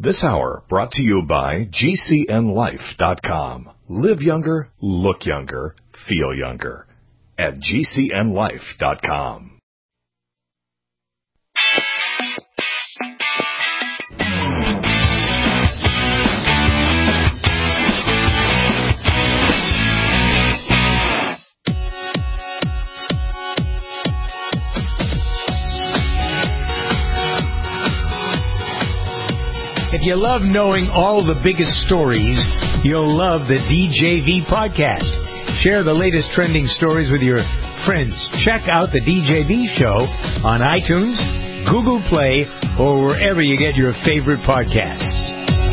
This hour brought to you by GCNLife.com. Live younger, look younger, feel younger at GCNLife.com. If you love knowing all the biggest stories, you'll love the DJV podcast. Share the latest trending stories with your friends. Check out the DJV show on iTunes, Google Play, or wherever you get your favorite podcasts.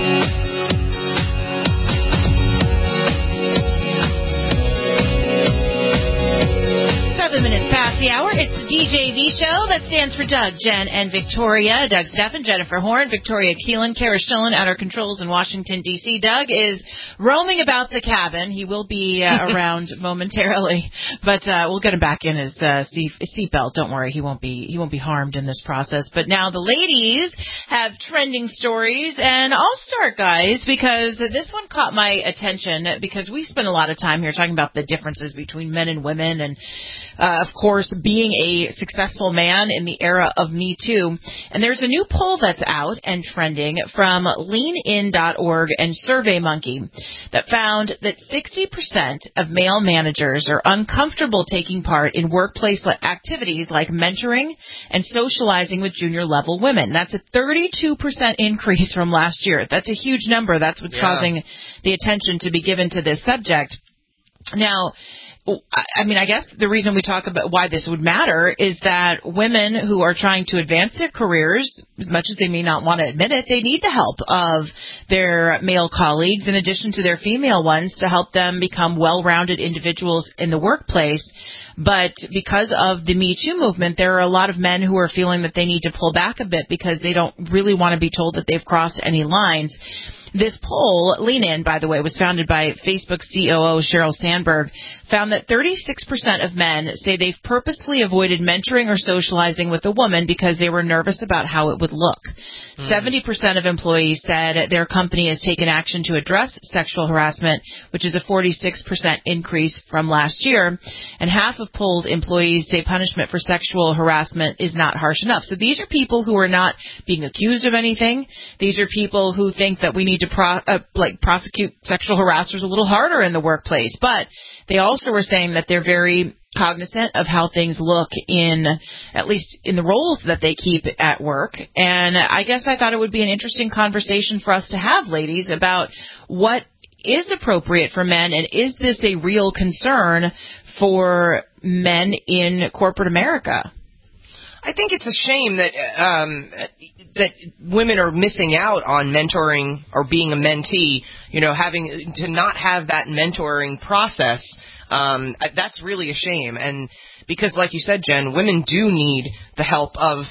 7 minutes past the hour. It's the DJV show. That stands for Doug, Jen, and Victoria. Doug Steffen, Jennifer Horn, Victoria Keelan, Kara Schillen at our controls in Washington, D.C. Doug is roaming about the cabin. He will be around momentarily, but we'll get him back in his seatbelt. Don't worry, he won't be harmed in this process. But now the ladies have trending stories, and I'll start, guys, because this one caught my attention because we spend a lot of time here talking about the differences between men and women, and of course, being a successful man in the era of Me Too. And there's a new poll that's out and trending from leanin.org and SurveyMonkey that found that 60% of male managers are uncomfortable taking part in workplace activities like mentoring and socializing with junior-level women. That's a 32% increase from last year. That's a huge number. That's what's causing the attention to be given to this subject. Now, I mean, I guess the reason we talk about why this would matter is that women who are trying to advance their careers, as much as they may not want to admit it, they need the help of their male colleagues in addition to their female ones to help them become well-rounded individuals in the workplace. But because of the Me Too movement, there are a lot of men who are feeling that they need to pull back a bit because they don't really want to be told that they've crossed any lines. This poll, Lean In, by the way, was founded by Facebook COO Sheryl Sandberg, found that 36% of men say they've purposely avoided mentoring or socializing with a woman because they were nervous about how it would look. 70% of employees said their company has taken action to address sexual harassment, which is a 46% increase from last year. And half of polled employees say punishment for sexual harassment is not harsh enough. So these are people who are not being accused of anything. These are people who think that we need to prosecute sexual harassers a little harder in the workplace. But they also were saying that they're very cognizant of how things look in, at least in the roles that they keep at work. And I guess I thought it would be an interesting conversation for us to have, ladies, about what is appropriate for men, and is this a real concern for men in corporate America? I think it's a shame that that women are missing out on mentoring or being a mentee, having to not have that mentoring process. That's really a shame. And because, like you said, Jen, women do need the help of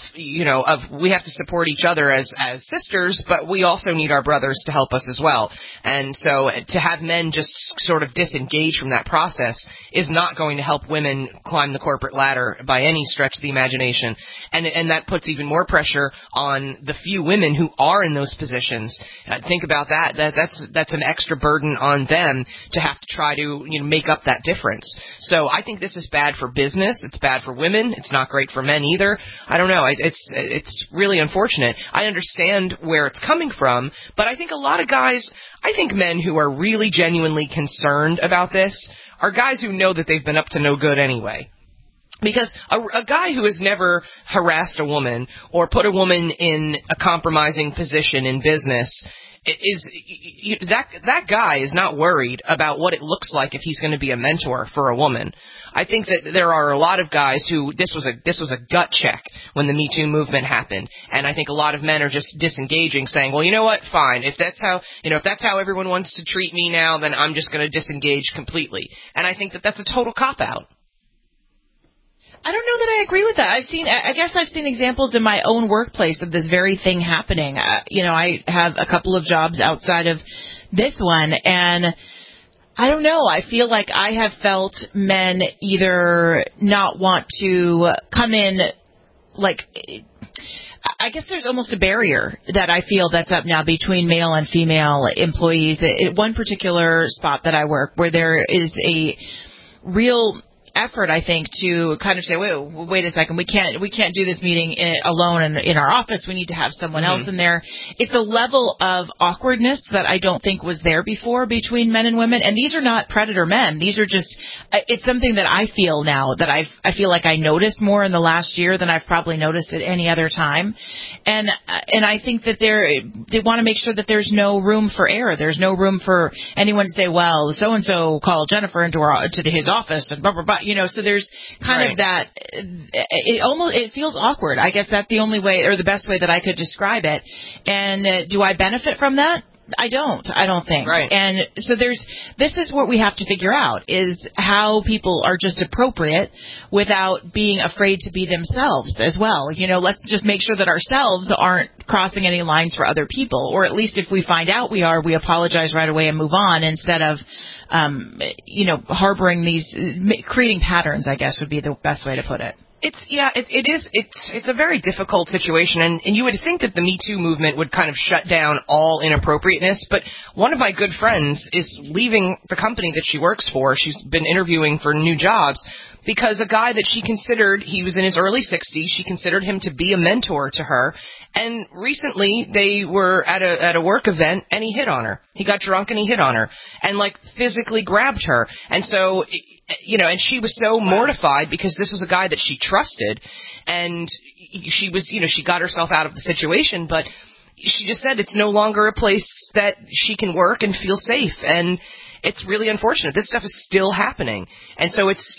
we have to support each other as sisters, but we also need our brothers to help us as well. And so to have men just sort of disengage from that process is not going to help women climb the corporate ladder by any stretch of the imagination. And that puts even more pressure on the few women who are in those positions. Think about that. That's an extra burden on them to have to try to make up that difference. So I think this is bad for business. It's bad for women. It's not great for men either. I don't know. It's really unfortunate. I understand where it's coming from, but I think a lot of guys, I think men who are really genuinely concerned about this are guys who know that they've been up to no good anyway. Because a guy who has never harassed a woman or put a woman in a compromising position in business that guy is not worried about what it looks like if he's going to be a mentor for a woman. I think that there are a lot of guys who this was a gut check when the Me Too movement happened, and I think a lot of men are just disengaging, saying, well, you know what, fine, if that's how everyone wants to treat me now, then I'm just going to disengage completely. And I think that that's a total cop out. I don't know that I agree with that. I guess I've seen examples in my own workplace of this very thing happening. I have a couple of jobs outside of this one, and I don't know. I feel like I have felt men either not want to come in, like, I guess there's almost a barrier that I feel that's up now between male and female employees. At one particular spot that I work, where there is a real effort, I think, to kind of say, wait a second, we can't do this meeting alone in our office. We need to have someone else in there. It's a level of awkwardness that I don't think was there before between men and women. And these are not predator men. These are just, it's something that I feel now that I feel like I noticed more in the last year than I've probably noticed at any other time. And I think that they want to make sure that there's no room for error. There's no room for anyone to say, well, so-and-so called Jennifer to his office and blah, blah, blah. So there's kind of that, it feels awkward. I guess that's the only way or the best way that I could describe it. And do I benefit from that? I don't think. Right. And so this is what we have to figure out, is how people are just appropriate without being afraid to be themselves as well. Let's just make sure that ourselves aren't crossing any lines for other people, or at least if we find out we are, we apologize right away and move on instead of, harboring these, creating patterns, I guess would be the best way to put it. It's a very difficult situation, and you would think that the Me Too movement would kind of shut down all inappropriateness, but one of my good friends is leaving the company that she works for. She's been interviewing for new jobs because a guy that she considered, he was in his early 60s, she considered him to be a mentor to her, and recently they were at a work event and he hit on her. He got drunk and he hit on her and physically grabbed her. And so, and she was so mortified because this was a guy that she trusted, and she was, she got herself out of the situation, but she just said it's no longer a place that she can work and feel safe. And it's really unfortunate. This stuff is still happening. And so it's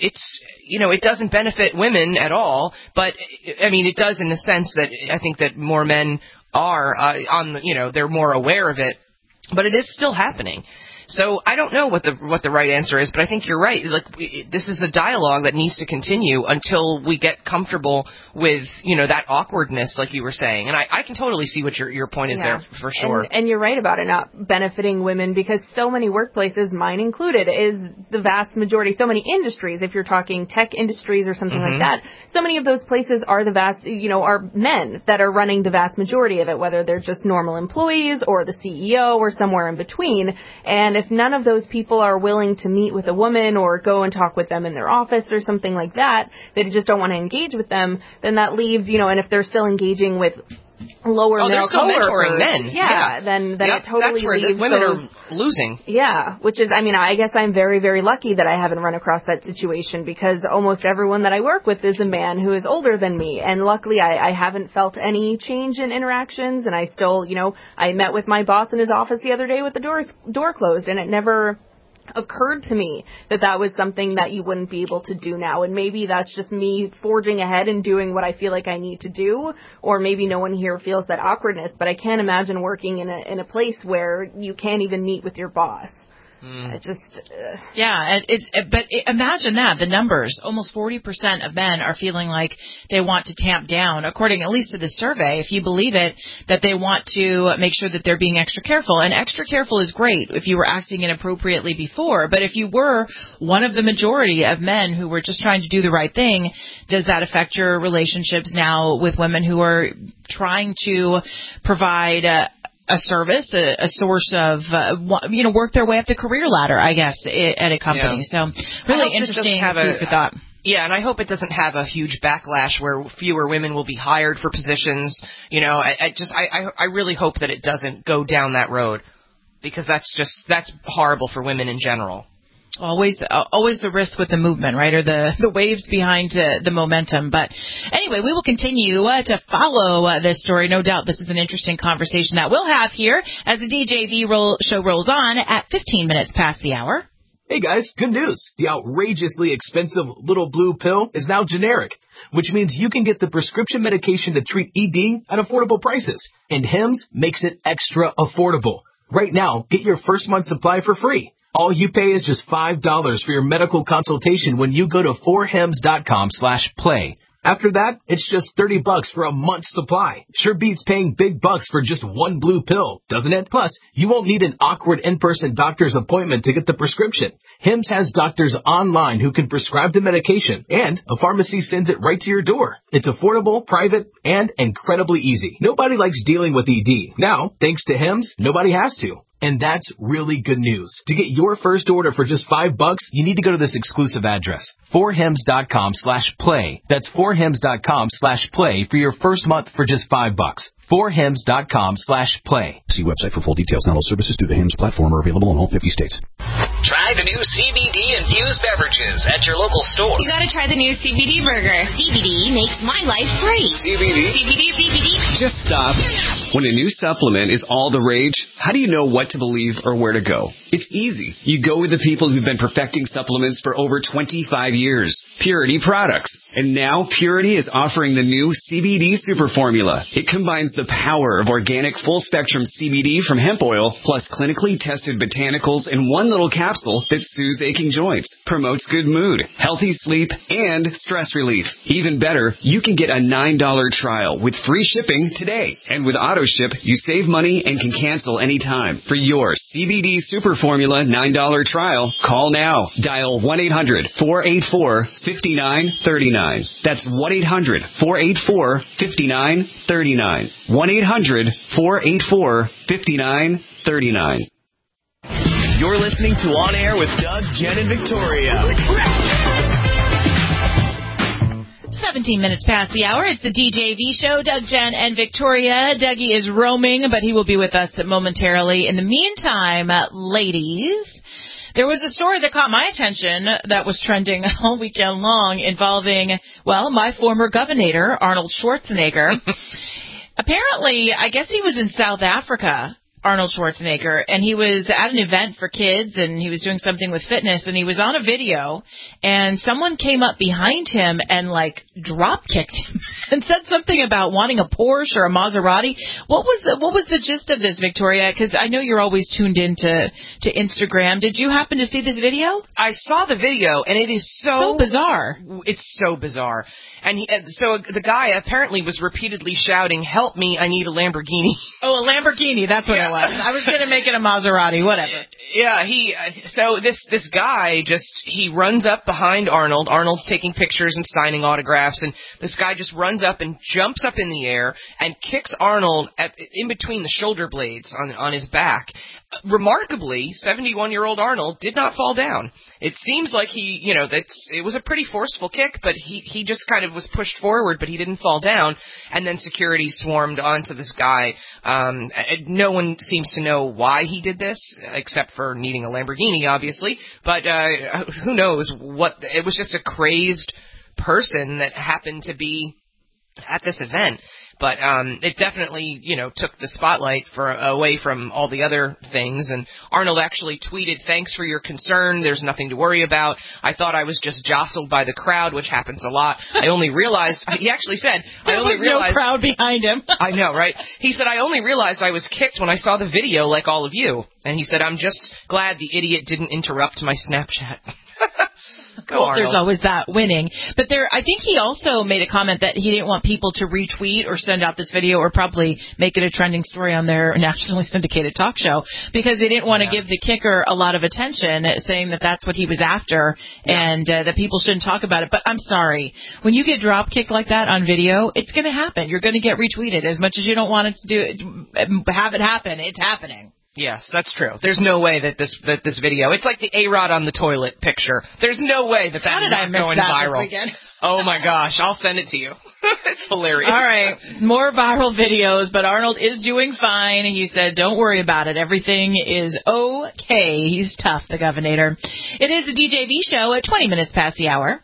it doesn't benefit women at all, but I mean, it does in the sense that I think that more men are they're more aware of it, but it is still happening. So I don't know what the right answer is, but I think you're right. This is a dialogue that needs to continue until we get comfortable with, that awkwardness, like you were saying. And I can totally see what your point is there for sure. And you're right about it not benefiting women, because so many workplaces, mine included, is the vast majority, so many industries, if you're talking tech industries or something like that, so many of those places are are men that are running the vast majority of it, whether they're just normal employees or the CEO or somewhere in between. And if none of those people are willing to meet with a woman or go and talk with them in their office or something like that, they just don't want to engage with them, then that leaves, and if they're still engaging with lower male coworkers, mentoring men. Then it totally that's where leaves the women those, are losing. Yeah, which is, I guess I'm very, very lucky that I haven't run across that situation, because almost everyone that I work with is a man who is older than me, and luckily I haven't felt any change in interactions, and I still, I met with my boss in his office the other day with the door closed, and it never occurred to me that was something that you wouldn't be able to do now. And maybe that's just me forging ahead and doing what I feel like I need to do, or maybe no one here feels that awkwardness, but I can't imagine working in a place where you can't even meet with your boss. It just... But imagine that, the numbers. Almost 40% of men are feeling like they want to tamp down, according at least to the survey, if you believe it, that they want to make sure that they're being extra careful. And extra careful is great if you were acting inappropriately before, but if you were one of the majority of men who were just trying to do the right thing, does that affect your relationships now with women who are trying to provide a service, a source of, work their way up the career ladder, I guess, at a company. Yeah. So really interesting food for thought. Yeah, and I hope it doesn't have a huge backlash where fewer women will be hired for positions. I really hope that it doesn't go down that road, because that's horrible for women in general. Always the risk with the movement, right, or the waves behind the momentum. But anyway, we will continue to follow this story. No doubt this is an interesting conversation that we'll have here as the DJV show rolls on at 15 minutes past the hour. Hey guys, good news. The outrageously expensive little blue pill is now generic, which means you can get the prescription medication to treat ED at affordable prices. And Hims makes it extra affordable. Right now, get your first month supply for free. All you pay is just $5 for your medical consultation when you go to 4hims.com/play. After that, it's just $30 for a month's supply. Sure beats paying big bucks for just one blue pill, doesn't it? Plus, you won't need an awkward in-person doctor's appointment to get the prescription. Hims has doctors online who can prescribe the medication, and a pharmacy sends it right to your door. It's affordable, private, and incredibly easy. Nobody likes dealing with ED. Now, thanks to Hims, nobody has to. And that's really good news. To get your first order for just $5, you need to go to this exclusive address, forhims.com/play. That's forhims.com/play for your first month for just $5. forhims.com/play. See website for full details. Not all services through the Hims platform are available in all 50 states. Try the new CBD-infused beverages at your local store. You gotta try the new CBD burger. CBD makes my life great. CBD. Just stop. When a new supplement is all the rage, how do you know what to believe or where to go? It's easy. You go with the people who've been perfecting supplements for over 25 years. Purity Products. And now Purity is offering the new CBD Super Formula. It combines the power of organic full-spectrum CBD from hemp oil plus clinically tested botanicals in one little capsule that soothes aching joints, promotes good mood, healthy sleep, and stress relief. Even better, you can get a $9 trial with free shipping today. And with AutoShip, you save money and can cancel anytime. For your CBD Super Formula $9 trial, call now. Dial 1-800-484-5939. That's 1-800-484-5939. 1-800-484-5939. You're listening to On Air with Doug, Jen, and Victoria. 17 minutes past the hour. It's the DJV show. Doug, Jen, and Victoria. Dougie is roaming, but he will be with us momentarily. In the meantime, ladies, there was a story that caught my attention that was trending all weekend long involving, well, my former governor, Arnold Schwarzenegger. Apparently, I guess he was in South Africa, Arnold Schwarzenegger, and he was at an event for kids, and he was doing something with fitness, and he was on a video, and someone came up behind him and, like, drop-kicked him and said something about wanting a Porsche or a Maserati. What was the gist of this, Victoria? Because I know you're always tuned in to Instagram. Did you happen to see this video? I saw the video, and it is so bizarre. It's so bizarre. And so the guy apparently was repeatedly shouting, "Help me, I need a Lamborghini." Oh, a Lamborghini, that's what it was. I was going to make it a Maserati, whatever. Yeah, so this guy he runs up behind Arnold. Arnold's taking pictures and signing autographs, and this guy just runs up and jumps up in the air and kicks Arnold in between the shoulder blades on his back. Remarkably, 71-year-old Arnold did not fall down. It seems like it was a pretty forceful kick, but he just kind of was pushed forward, but he didn't fall down. And then security swarmed onto this guy. No one seems to know why he did this, except for needing a Lamborghini, obviously. But who knows what? It was just a crazed person that happened to be at this event. But it definitely, took the spotlight away from all the other things. And Arnold actually tweeted, "Thanks for your concern. There's nothing to worry about. I thought I was just jostled by the crowd," which happens a lot. I only realized, he actually said, there was no crowd behind him. I know, right? He said, "I only realized I was kicked when I saw the video like all of you." And he said, "I'm just glad the idiot didn't interrupt my Snapchat." Well, there's always that winning. But I think he also made a comment that he didn't want people to retweet or send out this video or probably make it a trending story on their nationally syndicated talk show because they didn't want to give the kicker a lot of attention, saying that that's what he was after and that people shouldn't talk about it. But I'm sorry. When you get drop kicked like that on video, it's going to happen. You're going to get retweeted. As much as you don't want it to have it happen, it's happening. Yes, that's true. There's no way that this video, it's like the A-Rod on the toilet picture. There's no way that How did I miss going that viral. This weekend? Oh my gosh, I'll send it to you. It's hilarious. All right, more viral videos, but Arnold is doing fine. He said, "Don't worry about it. Everything is okay." He's tough, the governor. It is the DJV show at 20 minutes past the hour.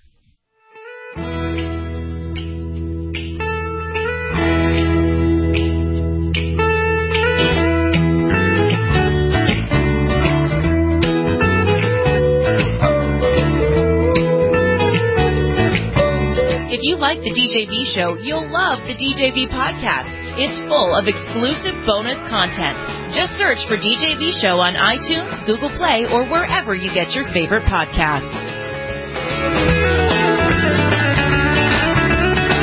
If you like the DJV show, you'll love the DJV podcast. It's full of exclusive bonus content. Just search for DJV show on iTunes, Google Play, or wherever you get your favorite podcasts.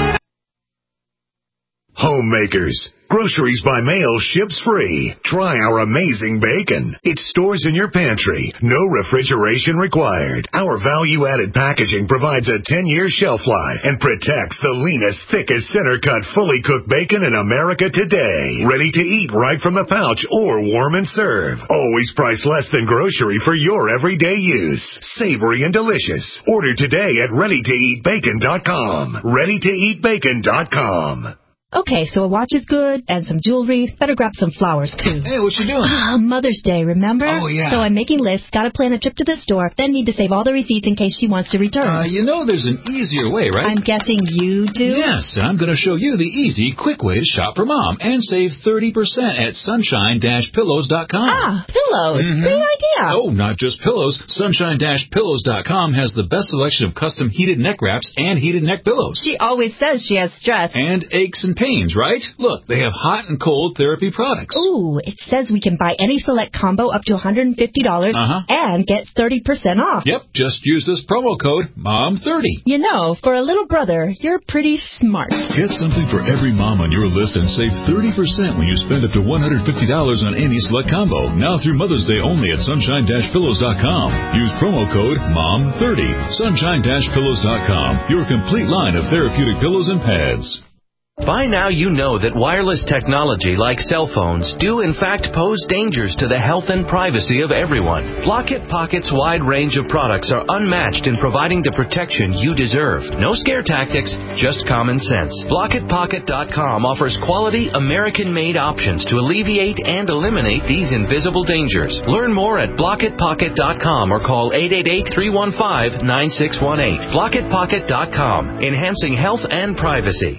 Homemakers. Groceries by mail ships free. Try our amazing bacon. It stores in your pantry. No refrigeration required. Our value-added packaging provides a 10-year shelf life and protects the leanest, thickest, center-cut, fully cooked bacon in America today. Ready to eat right from the pouch or warm and serve. Always priced less than grocery for your everyday use. Savory and delicious. Order today at ReadyToEatBacon.com. ReadyToEatBacon.com. Okay, so a watch is good, and some jewelry. Better grab some flowers, too. Hey, what you doing? Mother's Day, remember? Oh, yeah. So I'm making lists, gotta plan a trip to the store, then need to save all the receipts in case she wants to return. You know there's an easier way, right? I'm guessing you do? Yes, and I'm going to show you the easy, quick way to shop for Mom and save 30% at sunshine-pillows.com. Ah, pillows. Great idea. Oh, not just pillows. Sunshine-pillows.com has the best selection of custom heated neck wraps and heated neck pillows. She always says she has stress. And aches and pains, right? Look, they have hot and cold therapy products. Ooh, it says we can buy any select combo up to $150 and get 30% off. Yep, just use this promo code MOM30. You know, for a little brother, you're pretty smart. Get something for every mom on your list and save 30% when you spend up to $150 on any select combo. Now through Mother's Day only at sunshine-pillows.com. Use promo code MOM30. Sunshine-pillows.com. Your complete line of therapeutic pillows and pads. By now you know that wireless technology like cell phones do in fact pose dangers to the health and privacy of everyone. Blockit Pocket's wide range of products are unmatched in providing the protection you deserve. No scare tactics, just common sense. BlockitPocket.com offers quality American-made options to alleviate and eliminate these invisible dangers. Learn more at BlockitPocket.com or call 888-315-9618. BlockitPocket.com, enhancing health and privacy.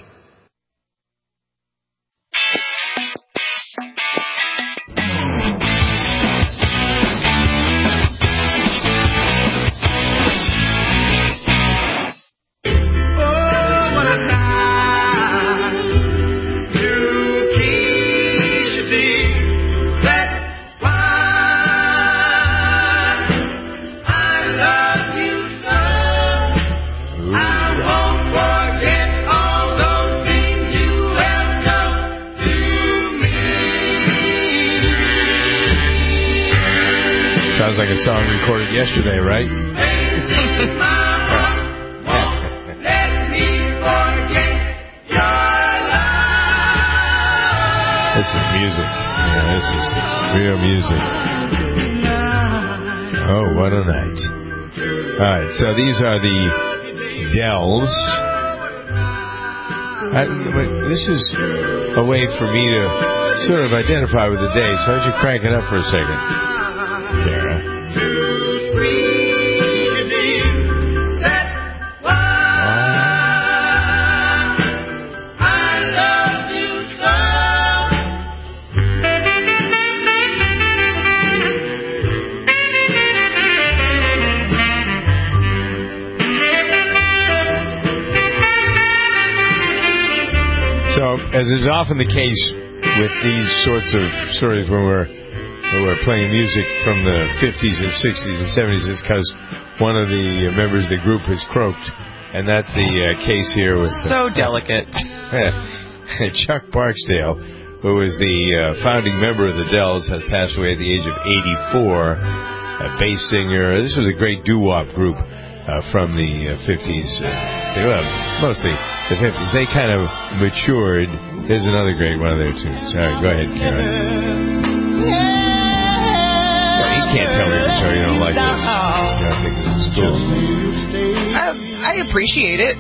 Sounds like a song recorded yesterday, right? This is music. Yeah, this is real music. Oh, what a night. All right, so these are the Dells. This is a way for me to sort of identify with the day, so why don't you crank it up for a second, Kara? So, as is often the case with these sorts of stories when we're playing music from the 50s and 60s and 70s, is because one of the members of the group has croaked, and that's the case here with... So delicate. Chuck Barksdale, who was the founding member of the Dells, has passed away at the age of 84, a bass singer. This was a great doo-wop group from the 50s. Mostly the 50s. They kind of matured. Here's another great one of their tunes. All right, go ahead, Karen. Well, you can't tell me the story. You don't like this. You don't think this is cool. I appreciate it.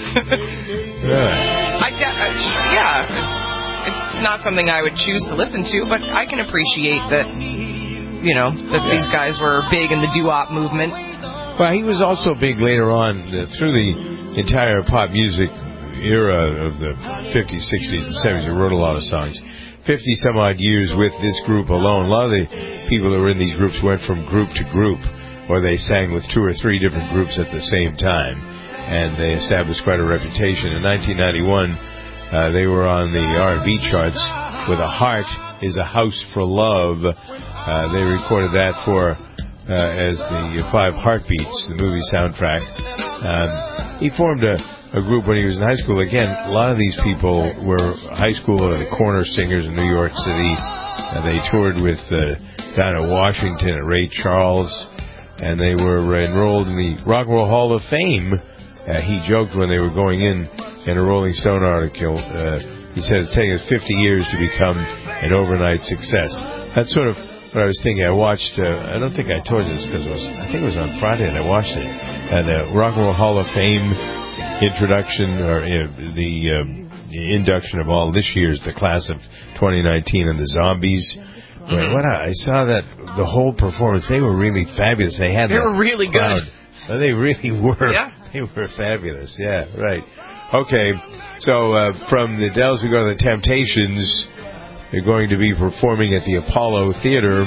Yeah. It's not something I would choose to listen to, but I can appreciate that, these guys were big in the doo-wop movement. Well, he was also big later on through the entire pop music era of the 50s, 60s, and 70s. He wrote a lot of songs. 50-some-odd years with this group alone. A lot of the people that were in these groups went from group to group, or they sang with 2 or 3 different groups at the same time, and they established quite a reputation. In 1991, they were on the R&B charts with A Heart is a House for Love. They recorded that for... as the 5 Heartbeats, the movie soundtrack. He formed a a group when he was in high school. Again, a lot of these people were high school or the corner singers in New York City. They toured with down at Washington at Ray Charles, and they were enrolled in the Rock and Roll Hall of Fame. He joked when they were going in a Rolling Stone article, he said it's taken us 50 years to become an overnight success. That's sort of what I was thinking. I watched, I don't think I told you this because I think it was on Friday and I watched it. The Rock and Roll Hall of Fame introduction, or the induction of all this year's, the class of 2019, and the Zombies. I saw that, the whole performance, they were really fabulous. They were really good. They really were. Yeah. They were fabulous. Yeah, right. Okay, so from the Dells we go to the Temptations. They're going to be performing at the Apollo Theater.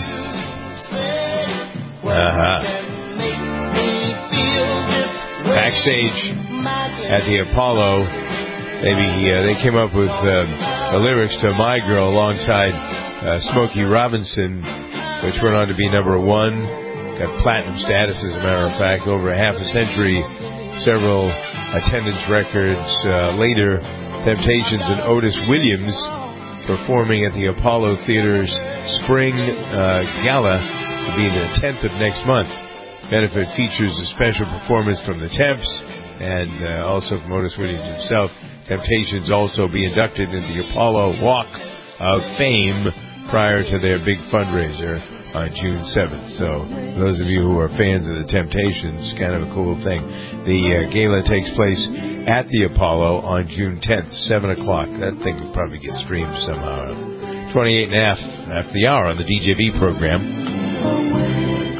Backstage at the Apollo, they came up with the lyrics to My Girl alongside Smokey Robinson, which went on to be number 1. Got platinum status, as a matter of fact, over half a century. Several attendance records later. Temptations and Otis Williams performing at the Apollo Theater's Spring Gala to be the 10th of next month. Benefit features a special performance from the Temps and also from Otis Williams himself. Temptations also be inducted into the Apollo Walk of Fame prior to their big fundraiser on June 7th. So those of you who are fans of the Temptations, kind of a cool thing. The gala takes place at the Apollo on June 10th, 7 o'clock. That thing will probably get streamed somehow. 28 and a half after the hour on the DJB program.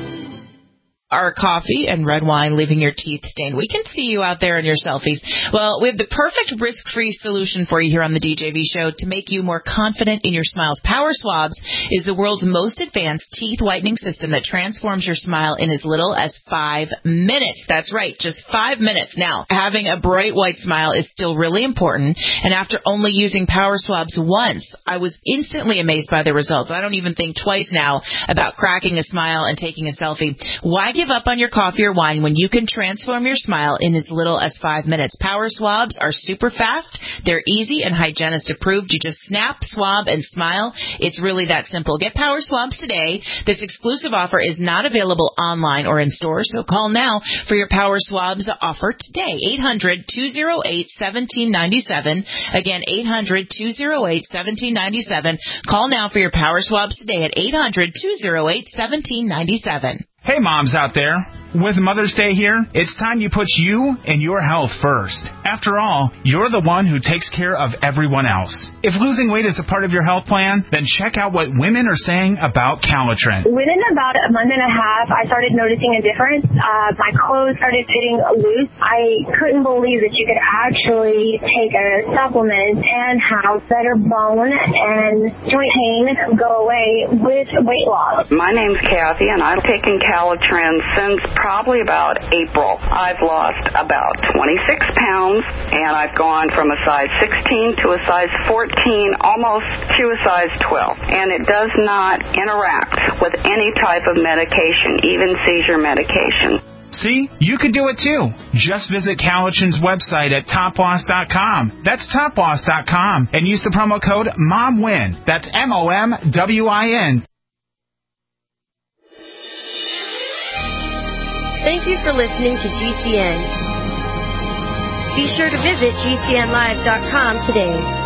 Our coffee and red wine leaving your teeth stained. We can see you out there in your selfies. Well, we have the perfect risk-free solution for you here on the DJB show to make you more confident in your smiles. Power Swabs is the world's most advanced teeth whitening system that transforms your smile in as little as 5 minutes. That's right, just 5 minutes. Now, having a bright white smile is still really important, and after only using Power Swabs once, I was instantly amazed by the results. I don't even think twice now about cracking a smile and taking a selfie. Why give up on your coffee or wine when you can transform your smile in as little as 5 minutes? Power Swabs are super fast. They're easy and hygienist approved. You just snap, swab, and smile. It's really that simple. Get Power Swabs today. This exclusive offer is not available online or in stores, so call now for your Power Swabs offer today. 800-208-1797. Again, 800-208-1797. Call now for your Power Swabs today at 800-208-1797. Hey moms out there, with Mother's Day here, it's time you put you and your health first. After all, you're the one who takes care of everyone else. If losing weight is a part of your health plan, then check out what women are saying about Calitrin. Within about a month and a half, I started noticing a difference. My clothes started fitting loose. I couldn't believe that you could actually take a supplement and have better bone and joint pain go away with weight loss. My name's Kathy, and I've taken Calitrin since probably about April. I've lost about 26 pounds, and I've gone from a size 16 to a size 14, almost to a size 12. And it does not interact with any type of medication, even seizure medication. See, you could do it too. Just visit Calitrin's website at toploss.com. That's toploss.com. And use the promo code MOMWIN. That's MOMWIN. Thank you for listening to GCN. Be sure to visit GCNlive.com today.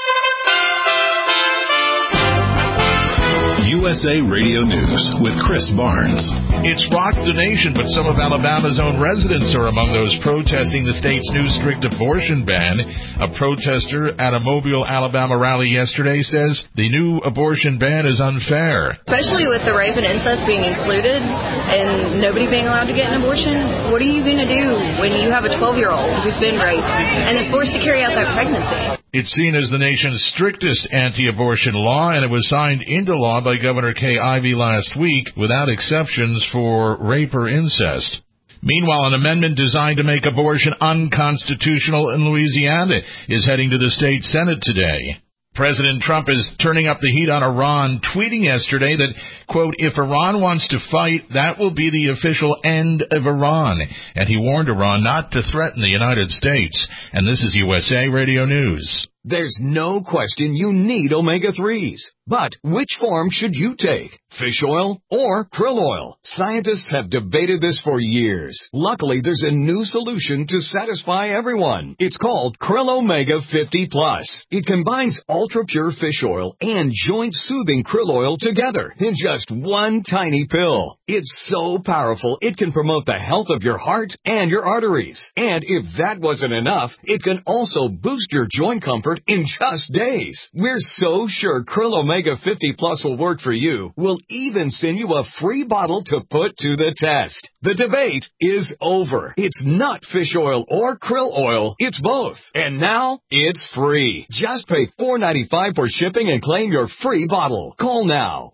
USA Radio News with Chris Barnes. It's rocked the nation, but some of Alabama's own residents are among those protesting the state's new strict abortion ban. A protester at a Mobile, Alabama rally yesterday says the new abortion ban is unfair. Especially with the rape and incest being included and nobody being allowed to get an abortion, what are you going to do when you have a 12-year-old who's been raped and is forced to carry out that pregnancy? It's seen as the nation's strictest anti-abortion law, and it was signed into law by Governor Kay Ivey last week without exceptions for rape or incest. Meanwhile, an amendment designed to make abortion unconstitutional in Louisiana is heading to the state Senate today. President Trump is turning up the heat on Iran, tweeting yesterday that, quote, if Iran wants to fight, that will be the official end of Iran. And he warned Iran not to threaten the United States. And this is USA Radio News. There's no question you need omega-3s. But which form should you take? Fish oil or krill oil? Scientists have debated this for years. Luckily, there's a new solution to satisfy everyone. It's called Krill Omega 50 Plus. It combines ultra-pure fish oil and joint-soothing krill oil together in just one tiny pill. It's so powerful, it can promote the health of your heart and your arteries. And if that wasn't enough, it can also boost your joint comfort in just days. We're so sure Krill Omega 50 Plus will work for you. We'll even send you a free bottle to put to the test. The debate is over. It's not fish oil or krill oil. It's both. And now, it's free. Just pay $4.95 for shipping and claim your free bottle. Call now.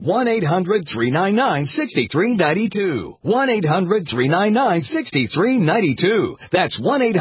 1-800-399-6392. 1-800-399-6392. That's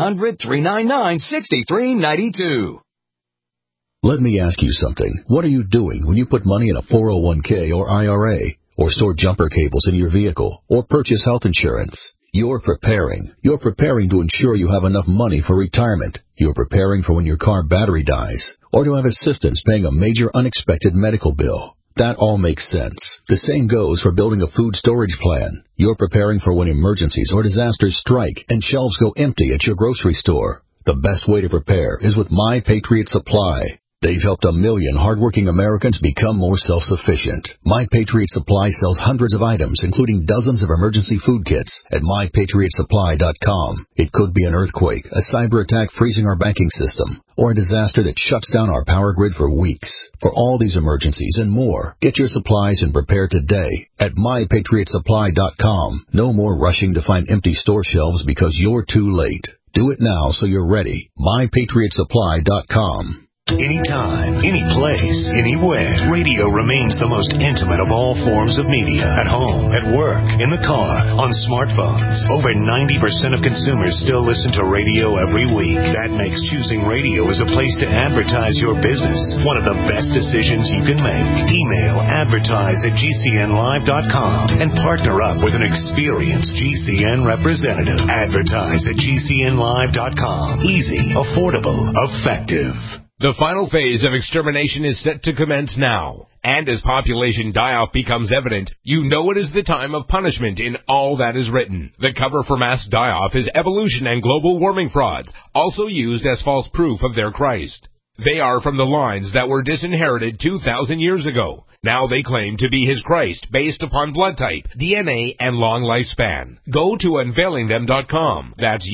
1-800-399-6392. Let me ask you something. What are you doing when you put money in a 401k or IRA, or store jumper cables in your vehicle, or purchase health insurance? You're preparing. You're preparing to ensure you have enough money for retirement. You're preparing for when your car battery dies, or to have assistance paying a major unexpected medical bill. That all makes sense. The same goes for building a food storage plan. You're preparing for when emergencies or disasters strike and shelves go empty at your grocery store. The best way to prepare is with My Patriot Supply. They've helped 1 million hardworking Americans become more self-sufficient. My Patriot Supply sells hundreds of items, including dozens of emergency food kits at MyPatriotSupply.com. It could be an earthquake, a cyber attack freezing our banking system, or a disaster that shuts down our power grid for weeks. For all these emergencies and more, get your supplies and prepare today at MyPatriotSupply.com. No more rushing to find empty store shelves because you're too late. Do it now so you're ready. MyPatriotSupply.com. Anytime, any place, anywhere, radio remains the most intimate of all forms of media. At home, at work, in the car, on smartphones. Over 90% of consumers still listen to radio every week. That makes choosing radio as a place to advertise your business one of the best decisions you can make. Email advertise@gcnlive.com and partner up with an experienced GCN representative. Advertise@gcnlive.com. Easy, affordable, effective. The final phase of extermination is set to commence now. And as population die-off becomes evident, you know it is the time of punishment in all that is written. The cover for mass die-off is evolution and global warming frauds, also used as false proof of their Christ. They are from the lines that were disinherited 2,000 years ago. Now they claim to be his Christ based upon blood type, DNA, and long lifespan. Go to unveilingthem.com. That's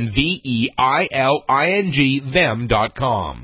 UNVEILING them.com.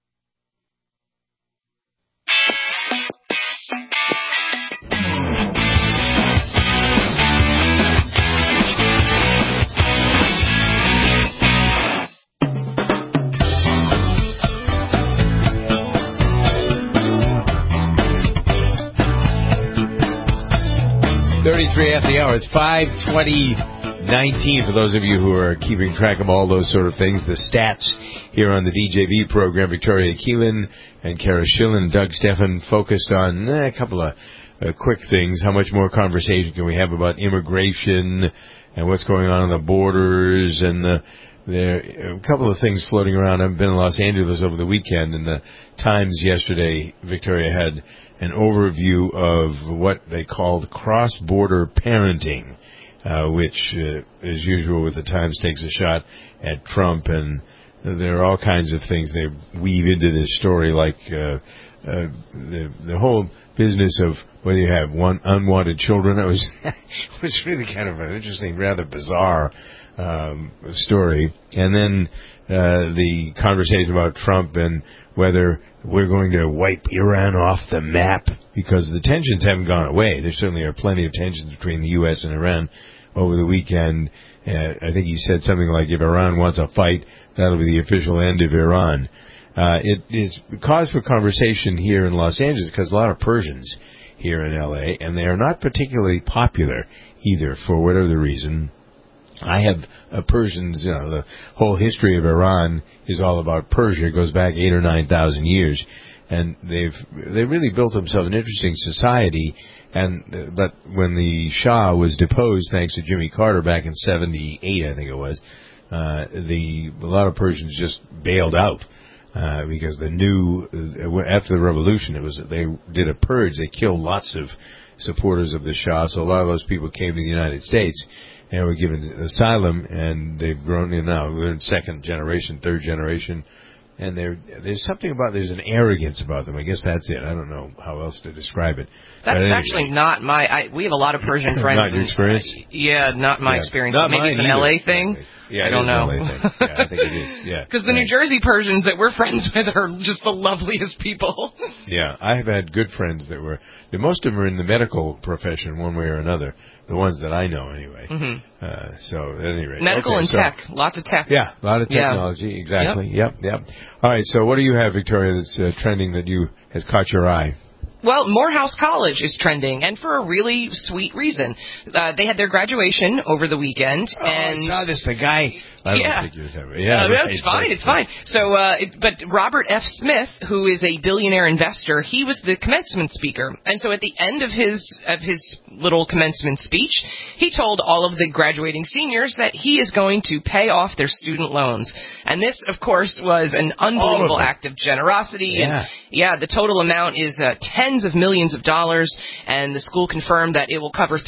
After the hour. It's 5:20:19 for those of you who are keeping track of all those sort of things. The stats here on the DJV program. Victoria Keelan and Kara Schillen and Doug Steffen focused on a couple of quick things. How much more conversation can we have about immigration and what's going on the borders? And there are a couple of things floating around. I've been in Los Angeles over the weekend, and the Times yesterday, Victoria, had an overview of what they called cross-border parenting, which, as usual with the Times, takes a shot at Trump. And there are all kinds of things they weave into this story, like the whole business of whether you have unwanted children. It was really kind of an interesting, rather bizarre story. And then the conversation about Trump and whether we're going to wipe Iran off the map, because the tensions haven't gone away. There certainly are plenty of tensions between the U.S. and Iran. Over the weekend, I think he said something like, if Iran wants a fight, that'll be the official end of Iran. It is cause for conversation here in Los Angeles because a lot of Persians here in L.A., and they are not particularly popular either, for whatever the reason. I have Persians, the whole history of Iran is all about Persia. It goes back 8,000 or 9,000 years. and they really built themselves an interesting society. But when the Shah was deposed, thanks to Jimmy Carter back in '78, I think it was, a lot of Persians just bailed out because after the revolution, they did a purge. They killed lots of supporters of the Shah, so a lot of those people came to the United States and were given asylum, and they've grown in now. We're in second generation, third generation. And there's something about, there's an arrogance about them. I guess that's it. I don't know how else to describe it. That's actually not we have a a lot of Persian friends. Not your experience? Not my experience. Not Maybe it's an either. LA thing. Yeah, I don't know. An LA thing. Yeah, I think it is. Yeah. Because the New Jersey Persians that we're friends with are just the loveliest people. Yeah, I have had good friends most of them are in the medical profession one way or another. The ones that I know, anyway. Mm-hmm. So, at any rate. Medical and tech. Lots of tech. Yeah, a lot of technology. Yeah. Exactly. Yep. All right, so what do you have, Victoria, that's trending that has caught your eye? Well, Morehouse College is trending, and for a really sweet reason. They had their graduation over the weekend. I saw this. The guy... I don't think you would have it. Yeah, it's fine. It's fine. So, but Robert F. Smith, who is a billionaire investor, he was the commencement speaker. And so at the end of his little commencement speech, he told all of the graduating seniors that he is going to pay off their student loans. And this, of course, was an unbelievable act of generosity. Yeah. And, the total amount is tens of millions of dollars, and the school confirmed that it will cover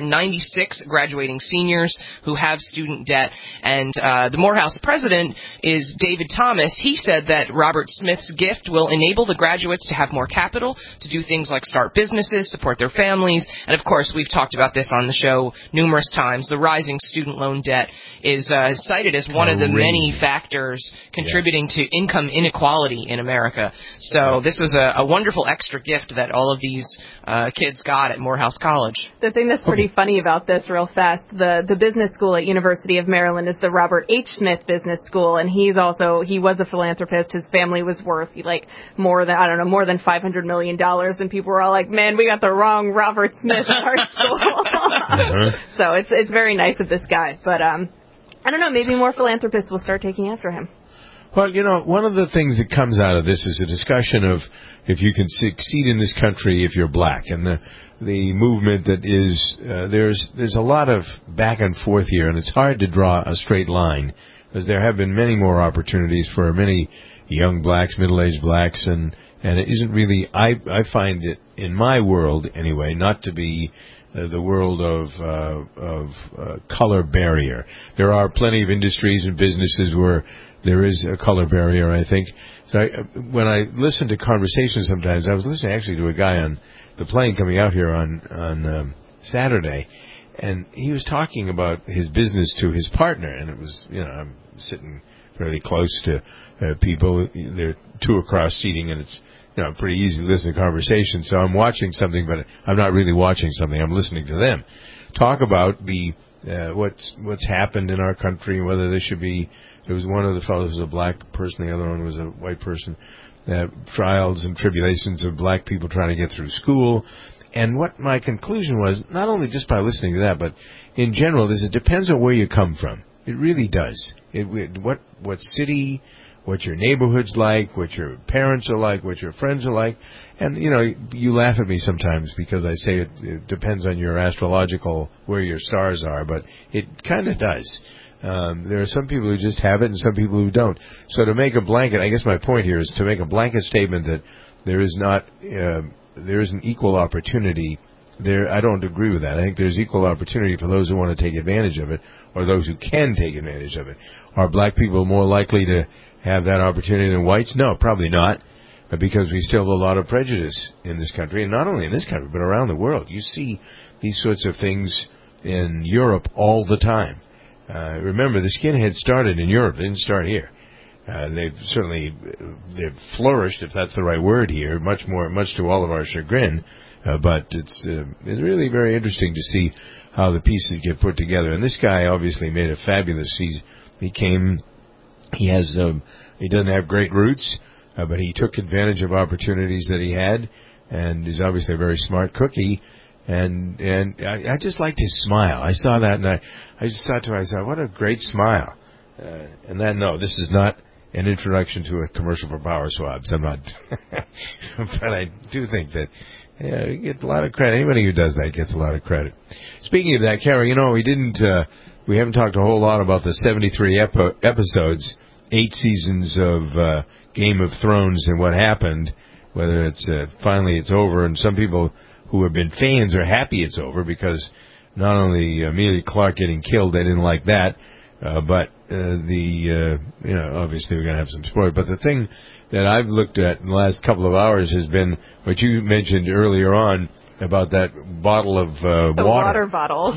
396 graduating seniors who have student debt. And the Morehouse president is David Thomas. He said that Robert Smith's gift will enable the graduates to have more capital to do things like start businesses, support their families, and of course, we've talked about this on the show numerous times. The rising student loan debt is cited as one of the many factors contributing to income inequality in America. So this was a wonderful extra gift that all of these kids got at Morehouse College. The thing that's pretty funny about this, real fast, the business school at University of Maryland is the Robert H. Smith Business School, and he was a philanthropist. His family was worth more than $500 million, and people were all like, "Man, we got the wrong Robert Smith at our school." So it's very nice of this guy, but I don't know, maybe more philanthropists will start taking after him. Well, one of the things that comes out of this is a discussion of if you can succeed in this country if you're black, and the movement that is there's a lot of back and forth here, and it's hard to draw a straight line because there have been many more opportunities for many young blacks, middle-aged blacks, and it isn't really. I find it in my world anyway not to be the world of color barrier. There are plenty of industries and businesses where there is a color barrier, I think. So when I listen to conversations sometimes, I was listening actually to a guy on the plane coming out here on Saturday, and he was talking about his business to his partner, and it was, I'm sitting fairly close to people. There are two across seating, and it's pretty easy to listen to conversation. So I'm watching something, but I'm not really watching something. I'm listening to them talk about what's happened in our country, and whether there should be. There was one of the fellows was a black person, the other one was a white person. Trials and tribulations of black people trying to get through school. And what my conclusion was, not only just by listening to that, but in general, is it depends on where you come from. It really does. What city, what your neighborhood's like, what your parents are like, what your friends are like. And, you laugh at me sometimes because I say it depends on your astrological, where your stars are, but it kind of does. There are some people who just have it and some people who don't. So to make a blanket, I guess my point here is to make a blanket statement that there is an equal opportunity there. I don't agree with that. I think there's equal opportunity for those who want to take advantage of it or those who can take advantage of it. Are black people more likely to have that opportunity than whites? No, probably not, because we still have a lot of prejudice in this country, and not only in this country, but around the world. You see these sorts of things in Europe all the time. Remember, the skinheads started in Europe. They didn't start here. They've flourished, if that's the right word here, much to all of our chagrin. But it's really very interesting to see how the pieces get put together. And this guy obviously made a fabulous. He doesn't have great roots, but he took advantage of opportunities that he had, and is obviously a very smart cookie. And I just liked his smile. I saw that, and I just thought to myself, what a great smile. This is not an introduction to a commercial for Power Swabs. I'm not, but I do think that you get a lot of credit. Anybody who does that gets a lot of credit. Speaking of that, Kara, we haven't talked a whole lot about the 73 episodes, 8 seasons of Game of Thrones and what happened. Whether it's finally it's over, and some people who have been fans are happy it's over because not only Emilia Clarke getting killed, they didn't like that, but obviously we're going to have some spoilers. But the thing that I've looked at in the last couple of hours has been what you mentioned earlier on about that bottle of water. The water bottle.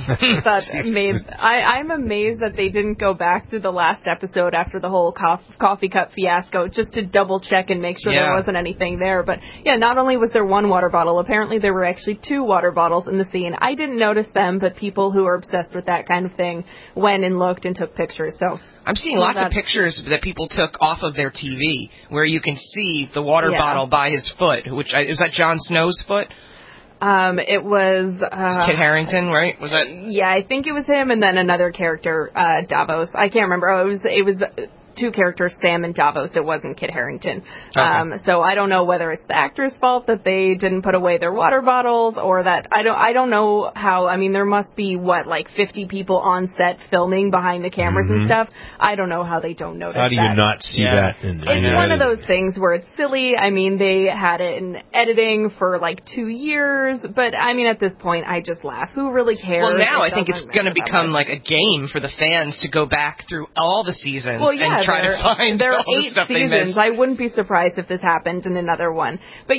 I'm amazed that they didn't go back to the last episode after the whole coffee cup fiasco just to double check and make sure there wasn't anything there. But yeah, not only was there one water bottle, apparently there were actually 2 water bottles in the scene. I didn't notice them, but people who are obsessed with that kind of thing went and looked and took pictures. So I'm seeing lots of pictures that people took off of their TV where you can see the water bottle by his foot, is that Jon Snow's foot? It was Kit Harington, right? Was that? Yeah, I think it was him, and then another character, Davos. I can't remember. It was 2 characters, Sam and Davos. It wasn't Kit Harington. Okay. So I don't know whether it's the actor's fault that they didn't put away their water bottles, or that I don't know how. I mean, there must be 50 people on set filming behind the cameras and stuff. I don't know how they don't notice that. How do you not see that? It's one of those things where it's silly. I mean, they had it in editing for 2 years, but I mean, at this point, I just laugh. Who really cares? Well, now I think it's going to become like a game for the fans to go back through all the seasons and try to find there are all the 8 stuff seasons. they missed. I wouldn't be surprised if this happened in another one. But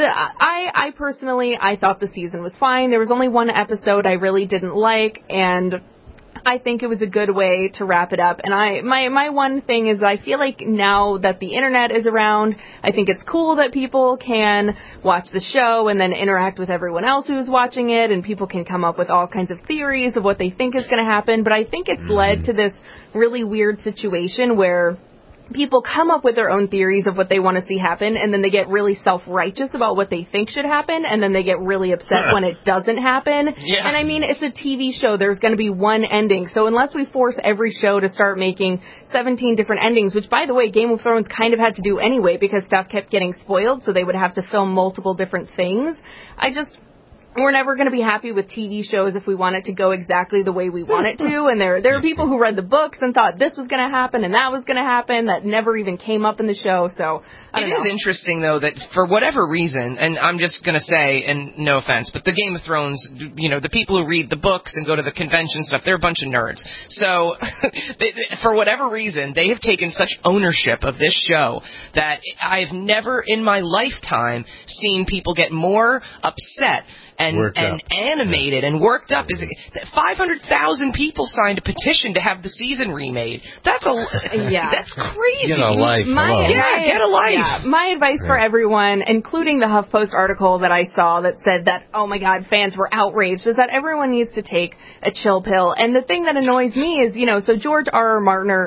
I personally, I thought the season was fine. There was only one episode I really didn't like, and I think it was a good way to wrap it up. And my one thing is I feel like now that the internet is around, I think it's cool that people can watch the show and then interact with everyone else who's watching it, and people can come up with all kinds of theories of what they think is going to happen. But I think it's led to this really weird situation where people come up with their own theories of what they want to see happen, and then they get really self-righteous about what they think should happen, and then they get really upset when it doesn't happen. Yeah. And I mean, it's a TV show. There's going to be one ending. So unless we force every show to start making 17 different endings, which, by the way, Game of Thrones kind of had to do anyway because stuff kept getting spoiled, so they would have to film multiple different things. We're never going to be happy with TV shows if we want it to go exactly the way we want it to. And there are people who read the books and thought this was going to happen and that was going to happen that never even came up in the show. So I don't know. It is interesting, though, that for whatever reason, and I'm just going to say, and no offense, but the Game of Thrones, the people who read the books and go to the convention stuff, they're a bunch of nerds. So for whatever reason, they have taken such ownership of this show that I've never in my lifetime seen people get more upset and animated and worked up. 500,000 people signed a petition to have the season remade. That's crazy. Get a life. Get a life. Yeah. My advice for everyone, including the HuffPost article that I saw that said that, oh my God, fans were outraged, is that everyone needs to take a chill pill. And the thing that annoys me is, so George R. R.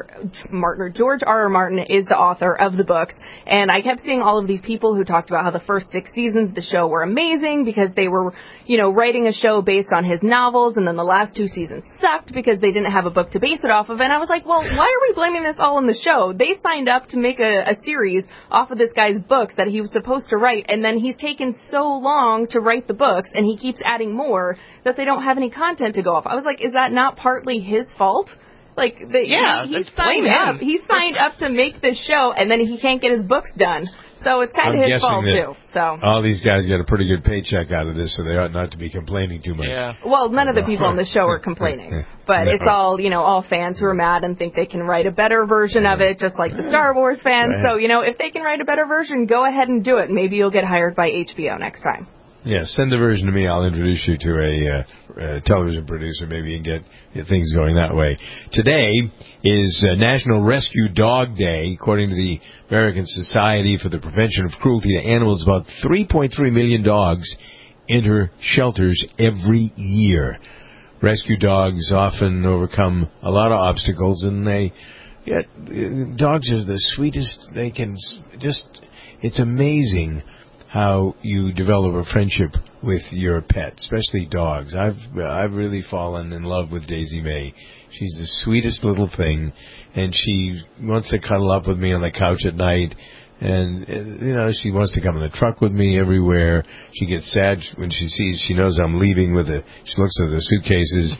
Martin is the author of the books, and I kept seeing all of these people who talked about how the first 6 seasons of the show were amazing because they were writing a show based on his novels, and then the last 2 seasons sucked because they didn't have a book to base it off of. And I was like, well, why are we blaming this all on the show? They signed up to make a series off of this guy's books that he was supposed to write, and then he's taken so long to write the books, and he keeps adding more that they don't have any content to go off. I was like, is that not partly his fault? He signed up to make this show, and then he can't get his books done. So it's kind of his fault, too. So all these guys get a pretty good paycheck out of this, so they ought not to be complaining too much. Yeah. Well, none of the people on the show are complaining. But it's all, all fans who are mad and think they can write a better version of it, just like the Star Wars fans. Right. So, if they can write a better version, go ahead and do it. Maybe you'll get hired by HBO next time. Yeah, send the version to me. I'll introduce you to a television producer. Maybe you can get things going that way. Today is National Rescue Dog Day. According to the American Society for the Prevention of Cruelty to Animals, about 3.3 million dogs enter shelters every year. Rescue dogs often overcome a lot of obstacles, and dogs are the sweetest. They can it's amazing how you develop a friendship with your pet, especially dogs. I've really fallen in love with Daisy May. She's the sweetest little thing, and she wants to cuddle up with me on the couch at night. And, she wants to come in the truck with me everywhere. She gets sad when she knows I'm leaving she looks at the suitcases.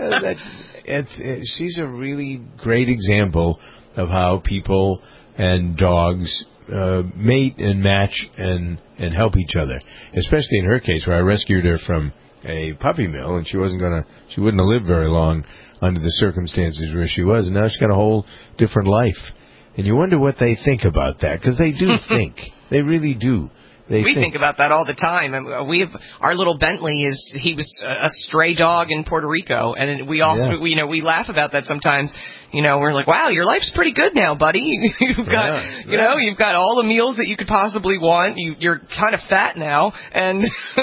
She's a really great example of how people and dogs mate and match and help each other. Especially in her case, where I rescued her from a puppy mill, and she wouldn't have lived very long under the circumstances where she was, and now she's got a whole different life. And you wonder what they think about that, because they do think. They really do. We think about that all the time. Our little Bentley he was a stray dog in Puerto Rico, and we also we laugh about that sometimes. We're like, wow, your life's pretty good now, buddy. You've got all the meals that you could possibly want. You're kind of fat now, and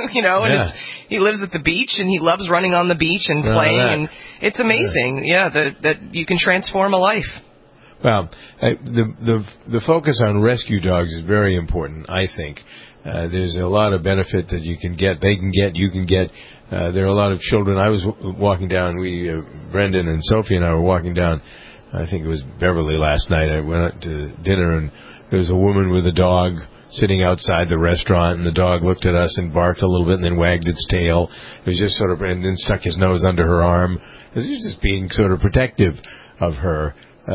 he lives at the beach, and he loves running on the beach and playing, and it's amazing. That you can transform a life. Well, the focus on rescue dogs is very important, I think. There's a lot of benefit that you can get, you can get. There are a lot of children. I was walking down, Brendan and Sophie and I were walking down, I think it was Beverly last night. I went out to dinner, and there was a woman with a dog sitting outside the restaurant, and the dog looked at us and barked a little bit and then wagged its tail. It was just and then stuck his nose under her arm. He was just being sort of protective of her.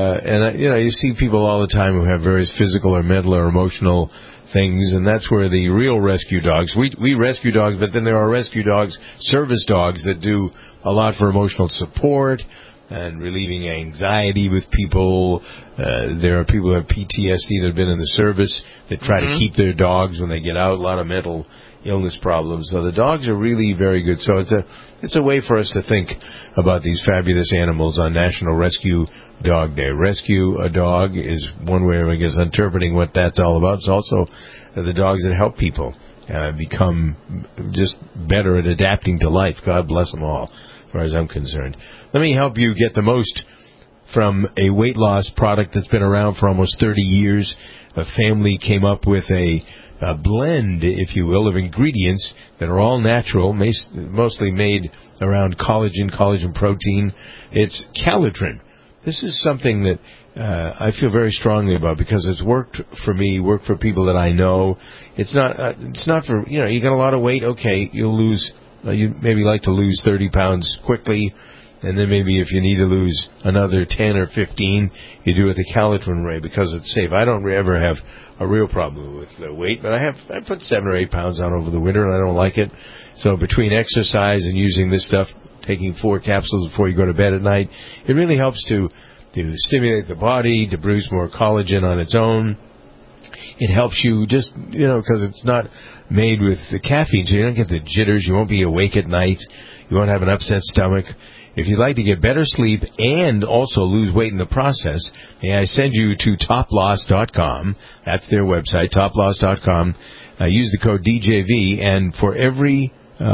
You see people all the time who have various physical or mental or emotional things, and that's where the real rescue dogs, we rescue dogs, but then there are rescue dogs, service dogs, that do a lot for emotional support and relieving anxiety with people. There are people who have PTSD that have been in the service that try to keep their dogs when they get out, a lot of mental illness problems. So the dogs are really very good. So it's a way for us to think about these fabulous animals on National Rescue Dog Day. Rescue a dog is one way of, I guess, interpreting what that's all about. It's also the dogs that help people become just better at adapting to life. God bless them all, as far as I'm concerned. Let me help you get the most from a weight loss product that's been around for almost 30 years. A family came up with a blend, if you will, of ingredients that are all natural, mostly made around collagen protein. It's Calitrin. This is something that I feel very strongly about because it's worked for me, worked for people that I know. It's not for, you got a lot of weight, okay, you'll lose, you maybe like to lose 30 pounds quickly, and then maybe if you need to lose another 10 or 15, you do it the Calitrin way because it's safe. I don't ever have a real problem with the weight, but I put 7 or 8 pounds on over the winter, and I don't like it. So between exercise and using this stuff, taking 4 capsules before you go to bed at night, it really helps to stimulate the body, to produce more collagen on its own. It helps you just, because it's not made with the caffeine, so you don't get the jitters, you won't be awake at night, you won't have an upset stomach. If you'd like to get better sleep and also lose weight in the process, may I send you to toploss.com. That's their website, toploss.com. Use the code DJV, and for every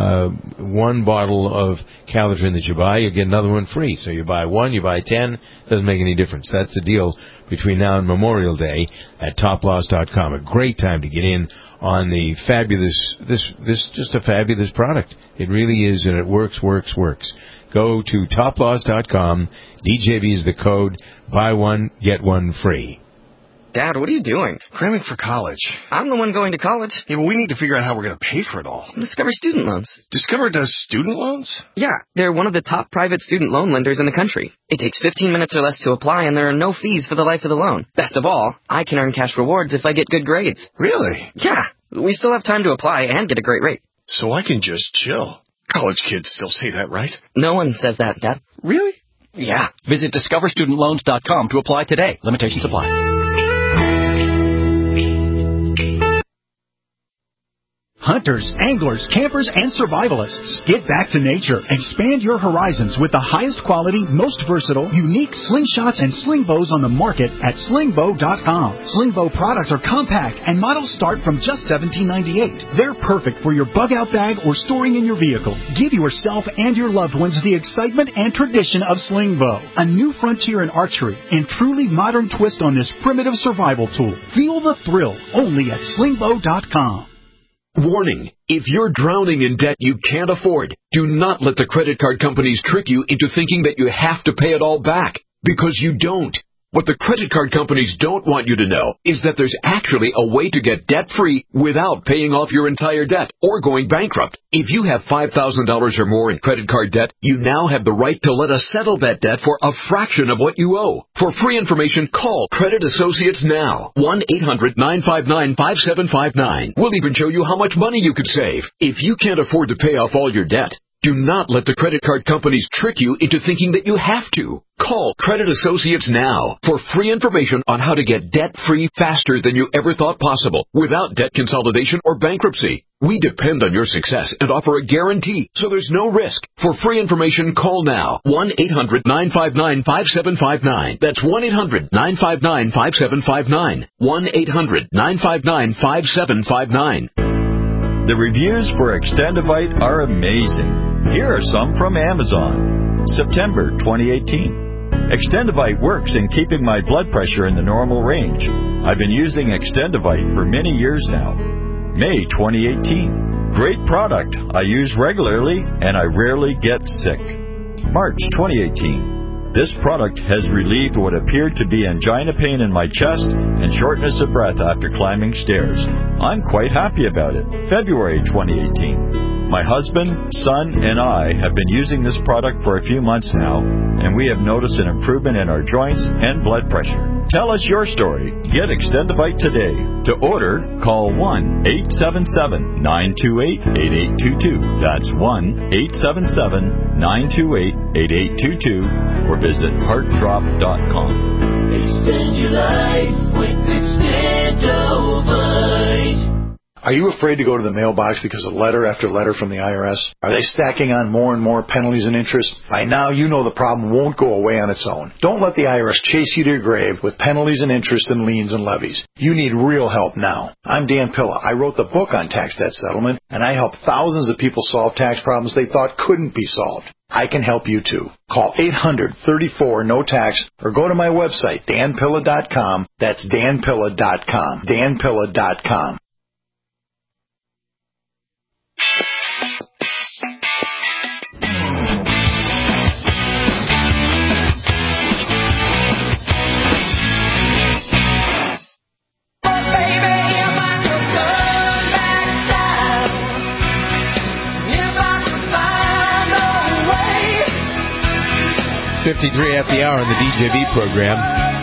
1 bottle of Calitrin that you buy, you get another one free. So you buy 1, you buy 10, doesn't make any difference. That's the deal between now and Memorial Day at toploss.com. A great time to get in on the fabulous, this just a fabulous product. It really is, and it works. Go to toploss.com. DJV is the code. Buy 1, get 1 free. Dad, what are you doing? Cramming for college. I'm the one going to college. Yeah, but we need to figure out how we're going to pay for it all. Discover Student Loans. Discover does student loans? Yeah, they're one of the top private student loan lenders in the country. It takes 15 minutes or less to apply, and there are no fees for the life of the loan. Best of all, I can earn cash rewards if I get good grades. Really? Yeah, we still have time to apply and get a great rate. So I can just chill. College kids still say that, right? No one says that, Dad. Really? Yeah. Visit discoverstudentloans.com to apply today. Limitations apply. Hunters, anglers, campers, and survivalists. Get back to nature. Expand your horizons with the highest quality, most versatile, unique slingshots and sling bows on the market at slingbow.com. Slingbow products are compact and models start from just $17.98. They're perfect for your bug-out bag or storing in your vehicle. Give yourself and your loved ones the excitement and tradition of Slingbow, a new frontier in archery and truly modern twist on this primitive survival tool. Feel the thrill only at slingbow.com. Warning, if you're drowning in debt you can't afford, do not let the credit card companies trick you into thinking that you have to pay it all back, because you don't. What the credit card companies don't want you to know is that there's actually a way to get debt-free without paying off your entire debt or going bankrupt. If you have $5,000 or more in credit card debt, you now have the right to let us settle that debt for a fraction of what you owe. For free information, call Credit Associates now. 1-800-959-5759. We'll even show you how much money you could save. If you can't afford to pay off all your debt, do not let the credit card companies trick you into thinking that you have to. Call Credit Associates now for free information on how to get debt-free faster than you ever thought possible without debt consolidation or bankruptcy. We depend on your success and offer a guarantee, so there's no risk. For free information, call now. 1-800-959-5759. That's 1-800-959-5759. 1-800-959-5759. The reviews for Extendivite are amazing. Here are some from Amazon. September 2018. Extendivite works in keeping my blood pressure in the normal range. I've been using Extendivite for many years now. May 2018. Great product. I use regularly and I rarely get sick. March 2018. This product has relieved what appeared to be angina pain in my chest and shortness of breath after climbing stairs. I'm quite happy about it. February 2018. My husband, son, and I have been using this product for a few months now, and we have noticed an improvement in our joints and blood pressure. Tell us your story. Get Extendivite today. To order, call 1-877-928-8822. That's 1-877-928-8822, or visit heartdrop.com. Extend your life with Extendivite. Are you afraid to go to the mailbox because of letter after letter from the IRS? Are they stacking on more and more penalties and interest? By now, you know the problem won't go away on its own. Don't let the IRS chase you to your grave with penalties and interest and liens and levies. You need real help now. I'm Dan Pilla. I wrote the book on tax debt settlement, and I help thousands of people solve tax problems they thought couldn't be solved. I can help you too. Call 800-34-NO-TAX or go to my website, danpilla.com. That's danpilla.com. danpilla.com. It's 53 after the hour on the DJV program.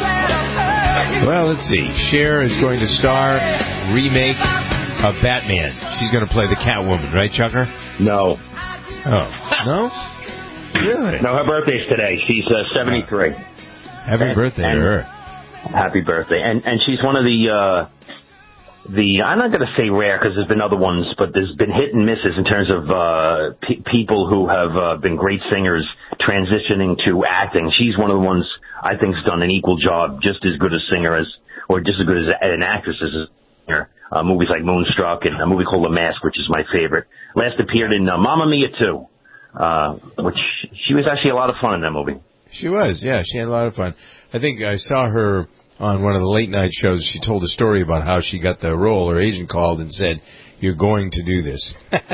Well, let's see. Cher is going to star remake of Batman. She's going to play the Catwoman, right, Chucker? No. Oh. No? Really? No, her birthday's today. She's 73. Happy birthday to her. Happy birthday. And she's one of the I'm not going to say rare because there's been other ones, but there's been hit and misses in terms of people who have been great singers transitioning to acting. She's one of the ones I think has done an equal job, just as good a singer as, or just as good as an actress as a singer. Movies like Moonstruck and a movie called The Mask, which is my favorite. Last appeared in Mamma Mia 2, which she was actually a lot of fun in that movie. She was, yeah. She had a lot of fun. I think I saw her on one of the late night shows. She told a story about how she got the role. Her agent called and said, "You're going to do this."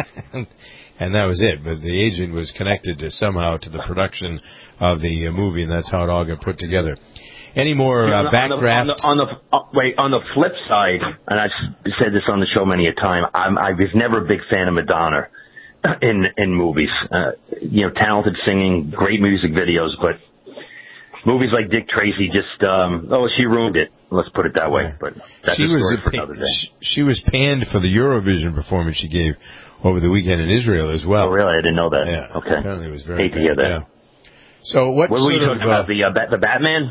And that was it. But the agent was connected to somehow to the production of the movie, and that's how it all got put together. Any more backdraft? On the flip side, and I've said this on the show many a time, I was never a big fan of Madonna in movies. Talented singing, great music videos, but movies like Dick Tracy just, she ruined it. Let's put it that way. But that's a story for another day. She was panned for the Eurovision performance she gave over the weekend in Israel as well. Oh, really? I didn't know that. Yeah. Okay. Apparently it was very Hate to hear that. Yeah. So what were you talking about? The Batman?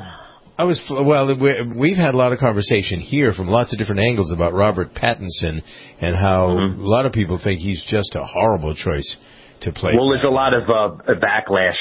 We've had a lot of conversation here from lots of different angles about Robert Pattinson and how a lot of people think he's just a horrible choice to play. Well, there's a lot of backlash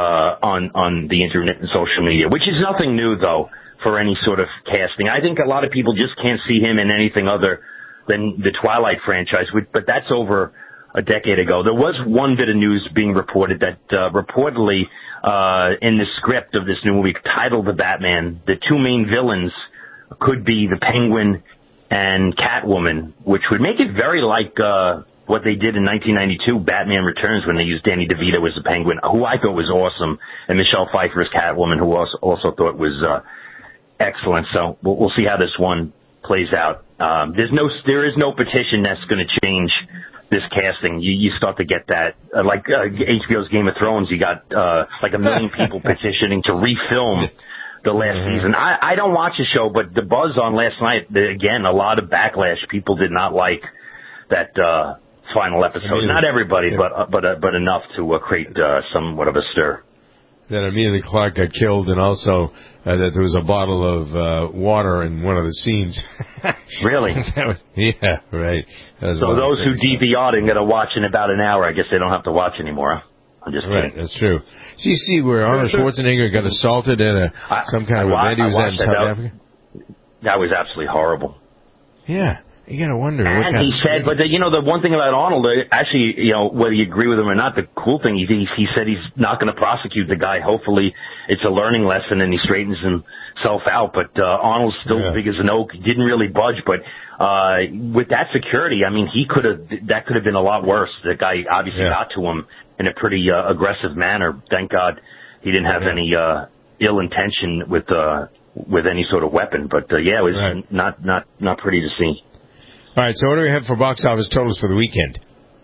on the internet and social media, which is nothing new, though, for any sort of casting. I think a lot of people just can't see him in anything other than the Twilight franchise, but that's over a decade ago. There was one bit of news being reported that reportedly in the script of this new movie titled The Batman, the two main villains could be the Penguin and Catwoman, which would make it very like what they did in 1992, Batman Returns, when they used Danny DeVito as the Penguin, who I thought was awesome, and Michelle Pfeiffer as Catwoman, who also thought was excellent. So we'll see how this one plays out. There is no petition that's going to change this casting. You start to get that, like HBO's Game of Thrones. You got like 1 million people petitioning to refilm the last season. I don't watch the show, but the buzz on last night, again, a lot of backlash. People did not like that final episode. Not everybody, but enough to create somewhat of a stir. That Amelia Clark got killed, and also that there was a bottle of water in one of the scenes. Really? Yeah, right. So those who DVR'd and got to watch in about an hour, I guess they don't have to watch anymore. I'm just kidding. Right, that's true. So you see where Arnold Schwarzenegger got assaulted at some kind of event he was at in South Africa? That was absolutely horrible. Yeah. You gotta wonder. And he said, but the one thing about Arnold, actually, whether you agree with him or not, the cool thing, he said he's not going to prosecute the guy. Hopefully it's a learning lesson and he straightens himself out. But Arnold's still big as an oak. He didn't really budge. But with that security, I mean, that could have been a lot worse. The guy obviously got to him in a pretty aggressive manner. Thank God he didn't have any ill intention with any sort of weapon. But it was not pretty to see. All right, so what do we have for box office totals for the weekend?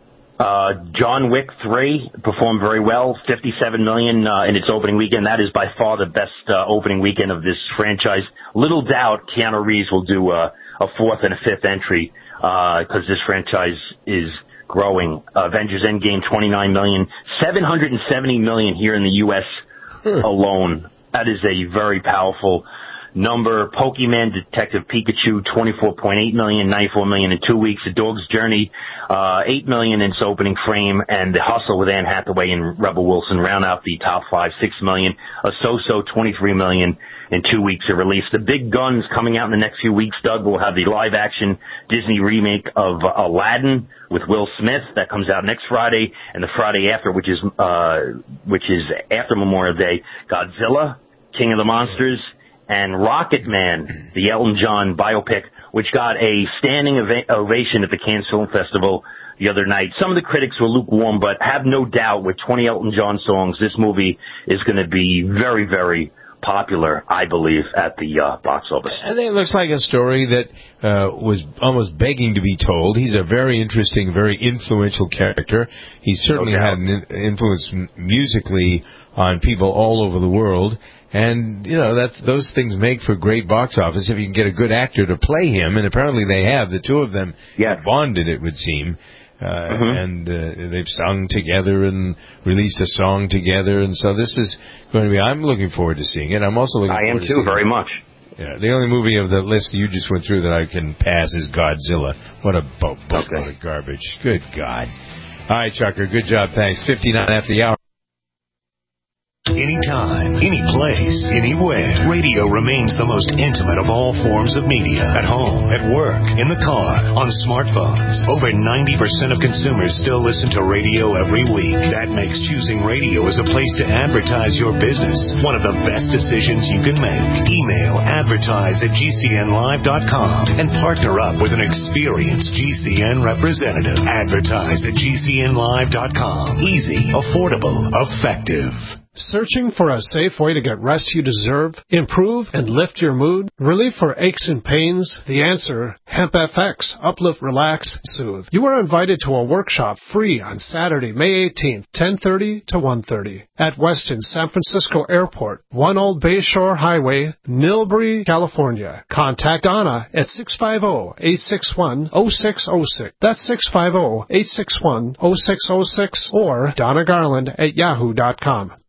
John Wick 3 performed very well, $57 million in its opening weekend. That is by far the best opening weekend of this franchise. Little doubt Keanu Reeves will do a fourth and a fifth entry because this franchise is growing. Avengers Endgame, $29 million, $770 million here in the U.S. alone. That is a very powerful number. Pokemon Detective Pikachu, $24.8 million, $94 million in 2 weeks. A Dog's Journey, $8 million in its opening frame. And The Hustle with Anne Hathaway and Rebel Wilson round out the top five, $6 million. A So-So, $23 million in 2 weeks of release. The big guns coming out in the next few weeks, Doug, will have the live-action Disney remake of Aladdin with Will Smith. That comes out next Friday. And the Friday after, which is after Memorial Day, Godzilla, King of the Monsters, and Rocket Man, the Elton John biopic, which got a standing ovation at the Cannes Film Festival the other night. Some of the critics were lukewarm, but have no doubt with 20 Elton John songs, this movie is going to be very, very popular, I believe, at the box office. I think it looks like a story that was almost begging to be told. He's a very interesting, very influential character. He certainly had an influence musically on people all over the world. And, those things make for great box office if you can get a good actor to play him. And apparently they have. The two of them bonded, it would seem. And they've sung together and released a song together. And so this is going to be, I'm looking forward to seeing it. I'm also looking forward to seeing it. I am too, very much. Yeah, the only movie of the list you just went through that I can pass is Godzilla. What a boatload of garbage. Good God. All right, Chucker, good job. Thanks. 59 after the hour. Anytime, any place, anywhere. Radio remains the most intimate of all forms of media. At home, at work, in the car, on smartphones. Over 90% of consumers still listen to radio every week. That makes choosing radio as a place to advertise your business one of the best decisions you can make. Email advertise@gcnlive.com and partner up with an experienced GCN representative. Advertise@gcnlive.com. Easy, affordable, effective. Searching for a safe way to get rest you deserve, improve, and lift your mood? Relief for aches and pains? The answer, Hemp FX. Uplift, relax, soothe. You are invited to a workshop free on Saturday, May 18th, 10:30 to 1:30 at Westin San Francisco Airport, 1 Old Bayshore Highway, Millbury, California. Contact Donna at 650-861-0606. That's 650-861-0606 or Donna Garland at yahoo.com.